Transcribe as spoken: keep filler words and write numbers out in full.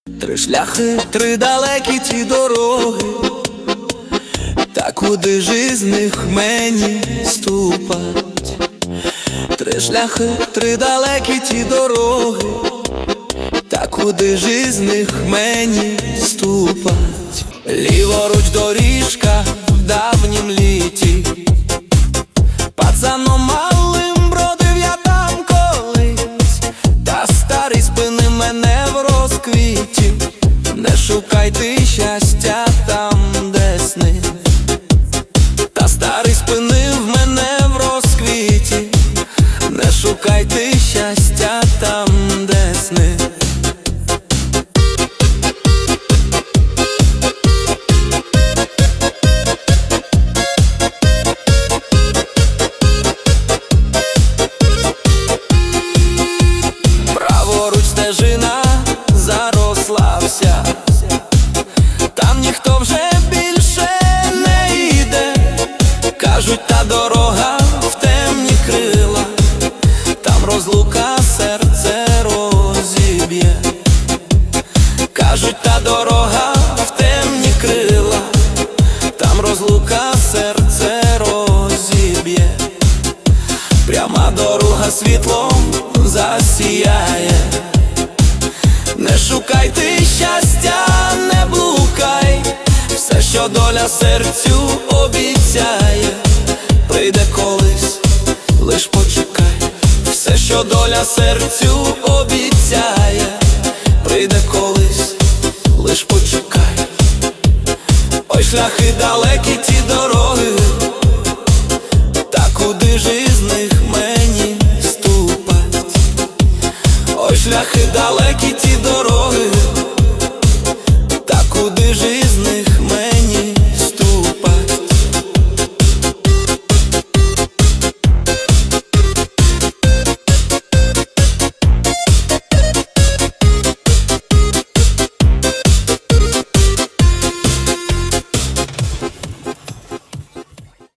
Три шляхи, три далекі ті дороги, та куди ж із них мені ступать? Три шляхи, три далекі ті дороги, та куди ж із них мені ступать? Ліворуч доріжка в давнім літі, пацаном малим бродив я там колись, та старий спини мене в розквіті. Не шукай ти щастя там, де сни. Та старий спинив мене в розквіті. Не шукай ти щастя там, де сни. Праворуч стежина заросла вся, там ніхто вже більше не йде. Кажуть, та дорога в темні крила, там розлука серце розіб'є. Кажуть, та дорога в темні крила, там розлука серце розіб'є. Пряма дорога світлом засіяє. Не шукай ти щастя, не блукай, все, що доля серцю обіцяє, прийде колись, лиш почекай. Все, що доля серцю обіцяє, прийде колись, лиш почекай. Ой, шляхи далекі.